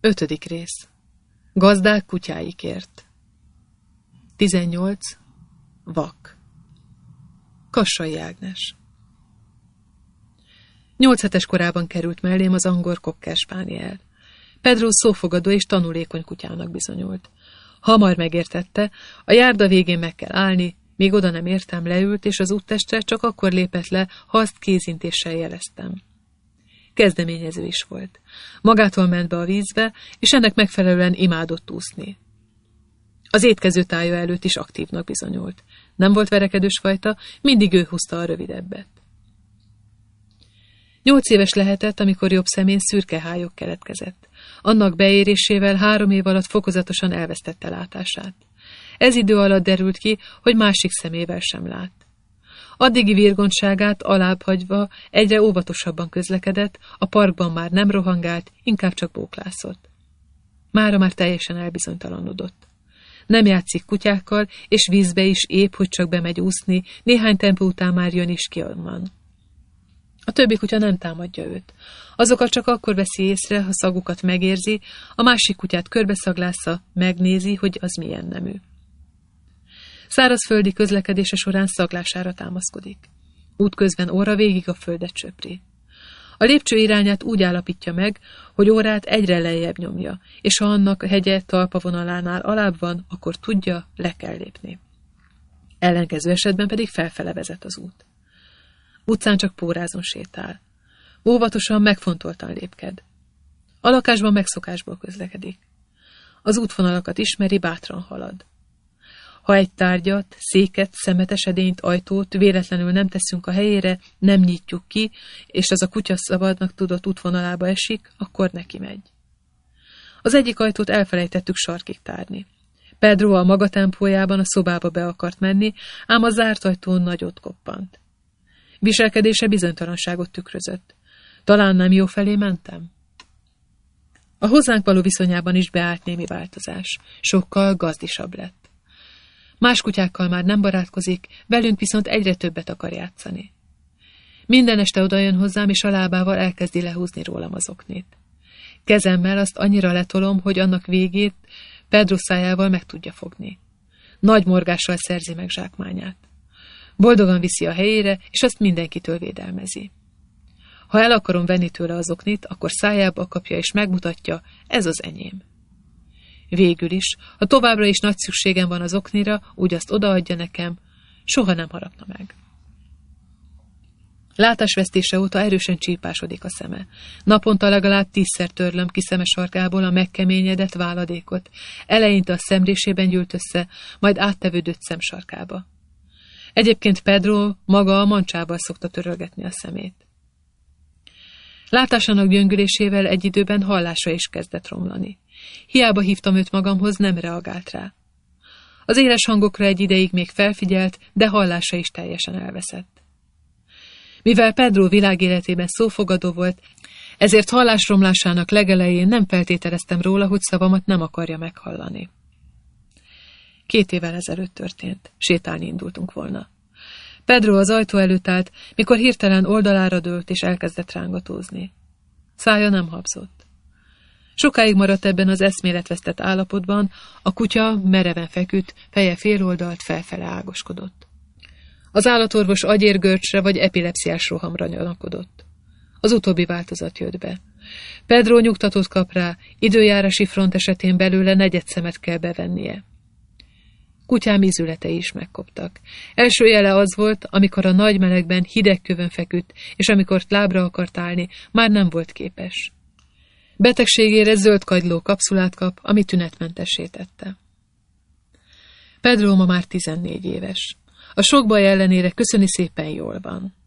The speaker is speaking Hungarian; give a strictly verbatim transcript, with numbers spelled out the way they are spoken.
Ötödik rész. Gazdák kutyáikért. Tizennyolc. Vak. Kassai Ágnes. Nyolc hetes korában került mellém az angol cocker spaniel. Pedro szófogadó és tanulékony kutyának bizonyult. Hamar megértette, a járda végén meg kell állni, míg oda nem értem, leült, és az úttestre csak akkor lépett le, ha azt kézintéssel jeleztem. Kezdeményező is volt. Magától ment be a vízbe, és ennek megfelelően imádott úszni. Az étkező tája előtt is aktívnak bizonyult. Nem volt verekedős fajta, mindig ő húzta a rövidebbet. Nyolc éves lehetett, amikor jobb szemén szürke hályog keletkezett. Annak beérésével három év alatt fokozatosan elvesztette látását. Ez idő alatt derült ki, hogy másik szemével sem lát. Addigi virgontságát alább hagyva egyre óvatosabban közlekedett, a parkban már nem rohangált, inkább csak bóklászott. Mára már teljesen elbizonytalanodott. Nem játszik kutyákkal, és vízbe is épp, hogy csak bemegy úszni, néhány tempó után már jön is ki onnan. A többi kutya nem támadja őt. Azokat csak akkor veszi észre, ha szagukat megérzi, a másik kutyát körbeszaglásza, megnézi, hogy az milyen nemű. Szárazföldi közlekedése során szaglására támaszkodik. Útközben óra végig a földet söpri. A lépcső irányát úgy állapítja meg, hogy órát egyre lejjebb nyomja, és ha annak a hegye talpavonalánál alább van, akkor tudja, le kell lépni. Ellenkező esetben pedig felfele vezet az út. Utcán csak pórázon sétál. Óvatosan, megfontoltan lépked. A lakásban megszokásból közlekedik. Az útvonalakat ismeri, bátran halad. Ha egy tárgyat, széket, szemetes edényt, ajtót véletlenül nem teszünk a helyére, nem nyitjuk ki, és az a kutya szabadnak tudott útvonalába esik, akkor neki megy. Az egyik ajtót elfelejtettük sarkig tárni. Pedro a maga tempójában a szobába be akart menni, ám a zárt ajtón nagyot koppant. Viselkedése bizonytalanságot tükrözött. Talán nem jó felé mentem? A hozzánk való viszonyában is beállt némi változás. Sokkal gazdisabb lett. Más kutyákkal már nem barátkozik, velünk viszont egyre többet akar játszani. Minden este odajön hozzám, és a lábával elkezdi lehúzni rólam az oknét. Kezemmel azt annyira letolom, hogy annak végét Pedro szájával meg tudja fogni. Nagy morgással szerzi meg zsákmányát. Boldogan viszi a helyére, és azt mindenkitől védelmezi. Ha el akarom venni tőle az oknit, akkor szájába kapja és megmutatja, ez az enyém. Végül is, ha továbbra is nagy szükségem van az oknira, úgy azt odaadja nekem, soha nem harapna meg. Látásvesztése óta erősen csípásodik a szeme. Naponta legalább tízszer törlöm ki szeme sarkából a megkeményedett váladékot. Eleinte a szemrésében gyűlt össze, majd áttevődött szemsarkába. Egyébként Pedro maga a mancsával szokta törölgetni a szemét. Látásának gyöngülésével egy időben hallása is kezdett romlani. Hiába hívtam őt magamhoz, nem reagált rá. Az éles hangokra egy ideig még felfigyelt, de hallása is teljesen elveszett. Mivel Pedro világéletében szófogadó volt, ezért hallásromlásának legelején nem feltételeztem róla, hogy szavamat nem akarja meghallani. Két évvel ezelőtt történt. Sétálni indultunk volna. Pedro az ajtó előtt állt, mikor hirtelen oldalára dőlt és elkezdett rángatózni. Szája nem habzott. Sokáig maradt ebben az eszméletvesztett állapotban, a kutya mereven feküdt, feje féloldalt felfele ágoskodott. Az állatorvos agyérgörcsre vagy epilepsziás rohamra gyanakodott. Az utóbbi változat jött be. Pedro nyugtatót kap rá, időjárási front esetén belőle negyed szemet kell bevennie. Kutyám ízületei is megkoptak. Első jele az volt, amikor a nagy melegben hideg kövön feküdt, és amikor lábra akart állni, már nem volt képes. Betegségére zöld kagyló kapszulát kap, ami tünetmentessé tette. Pedro ma már tizennégy éves. A sok baj ellenére köszöni szépen jól van.